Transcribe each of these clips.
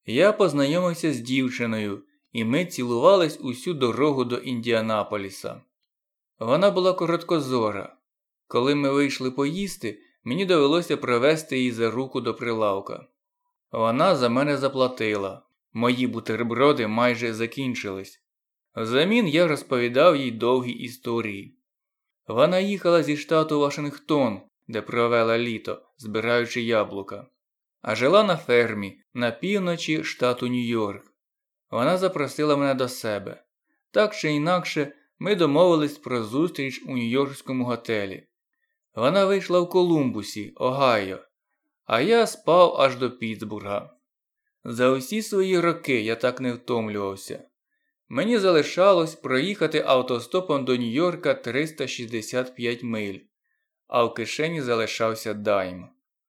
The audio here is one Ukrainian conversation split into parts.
Я познайомився з дівчиною, і ми цілувались усю дорогу до Індіанаполіса. Вона була короткозора. Коли ми вийшли поїсти, мені довелося привести її за руку до прилавка. Вона за мене заплатила. Мої бутерброди майже закінчились. Взамін я розповідав їй довгі історії. Вона їхала зі штату Вашингтон, де провела літо, збираючи яблука. А жила на фермі, на півночі штату Нью-Йорк. Вона запросила мене до себе. Так чи інакше, ми домовились про зустріч у нью-йоркському готелі. Вона вийшла в Колумбусі, Огайо, а я спав аж до Піттсбурга. За усі свої роки я так не втомлювався. Мені залишалось проїхати автостопом до Нью-Йорка 365 миль, а в кишені залишався дайм.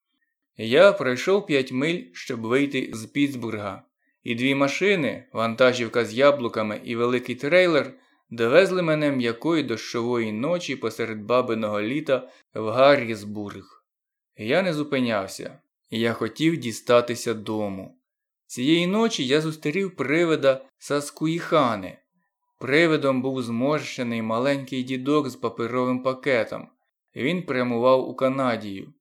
Я пройшов 5 миль, щоб вийти з Піттсбурга, і 2 машини, вантажівка з яблуками і великий трейлер, довезли мене м'якої дощової ночі посеред бабиного літа в Гаррісбург. Я не зупинявся. Я хотів дістатися дому. Цієї ночі я зустрів привида Саскуїхани. Привидом був зморщений маленький дідок з паперовим пакетом. Він прямував у Канадію.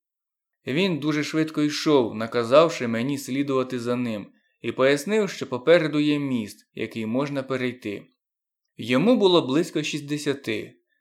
Він дуже швидко йшов, наказавши мені слідувати за ним, і пояснив, що попереду є міст, який можна перейти. Йому було близько 60.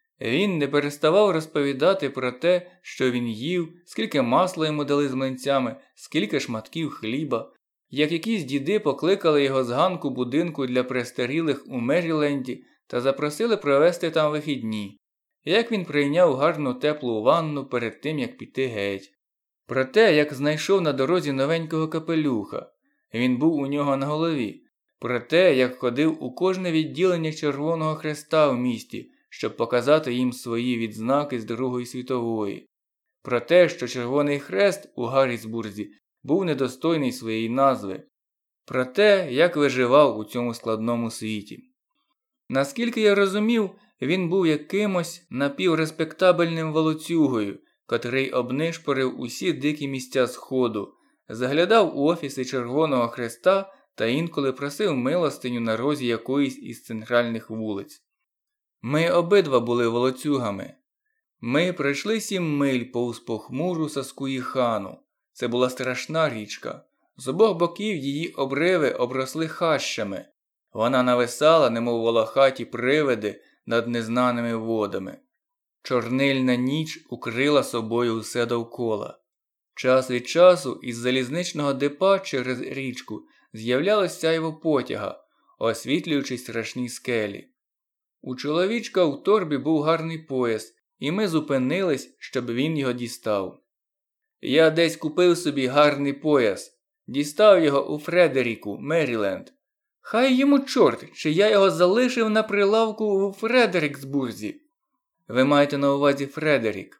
Він не переставав розповідати про те, що він їв, скільки масла йому дали з млинцями, скільки шматків хліба, як якісь діди покликали його з ганку будинку для престарілих у Меріленді та запросили провести там вихідні, як він прийняв гарну теплу ванну перед тим, як піти геть. Про те, як знайшов на дорозі новенького капелюха, він був у нього на голові, про те, як ходив у кожне відділення Червоного Хреста в місті, щоб показати їм свої відзнаки з Другої світової, про те, що Червоний Хрест у Гаррісбурзі був недостойний своєї назви, про те, як виживав у цьому складному світі. Наскільки я розумів, він був якимось напівреспектабельним волоцюгою, котрий обнишпорив усі дикі місця Сходу, заглядав у офіси Червоного Хреста та інколи просив милостиню на розі якоїсь із центральних вулиць. Ми обидва були волоцюгами. Ми пройшли 7 миль повз похмуру Саскуїхану. Це була страшна річка. З обох боків її обриви обросли хащами. Вона нависала, немов волохаті привиди над незнаними водами. Чорнильна ніч укрила собою усе довкола. Час від часу із залізничного депа через річку з'являлось сяйво потяга, освітлюючи страшні скелі. У чоловічка в торбі був гарний пояс, і ми зупинились, щоб він його дістав. Я десь купив собі гарний пояс. Дістав його у Фредеріку, Меріленд. Хай йому чорт, чи я його залишив на прилавку у Фредеріксбурзі. Ви маєте на увазі Фредерік?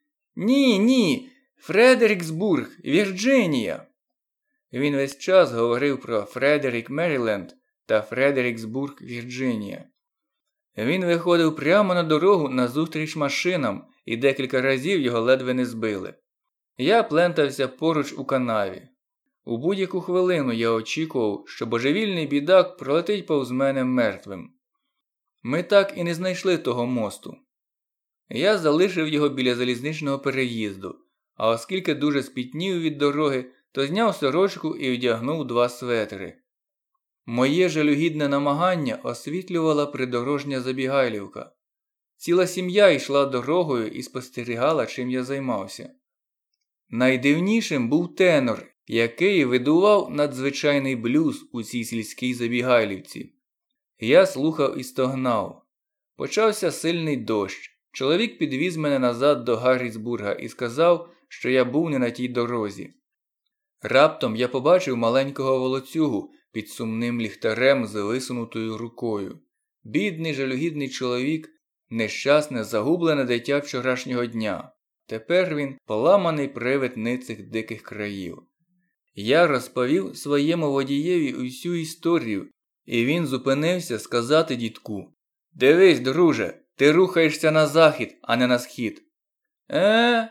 Ні, Фредеріксбург, Вірджинія. Він весь час говорив про Фредерік, Меріленд та Фредеріксбург, Вірджинія. Він виходив прямо на дорогу назустріч машинам, і декілька разів його ледве не збили. Я плентався поруч у канаві. У будь-яку хвилину я очікував, що божевільний бідак пролетить повз мене мертвим. Ми так і не знайшли того мосту. Я залишив його біля залізничного переїзду, а оскільки дуже спітнів від дороги, то зняв сорочку і вдягнув 2 светри. Моє жалюгідне намагання освітлювала придорожня забігайлівка. Ціла сім'я йшла дорогою і спостерігала, чим я займався. Найдивнішим був тенор, який видував надзвичайний блюз у цій сільській забігайлівці. Я слухав і стогнав. Почався сильний дощ. Чоловік підвіз мене назад до Гаррісбурга і сказав, що я був не на тій дорозі. Раптом я побачив маленького волоцюгу під сумним ліхтарем з висунутою рукою. Бідний жалюгідний чоловік, нещасне загублене дитя вчорашнього дня. Тепер він поламаний привид ницих диких країв. Я розповів своєму водієві усю історію, і він зупинився сказати дідку: «Дивись, друже, ти рухаєшся на захід, а не на схід».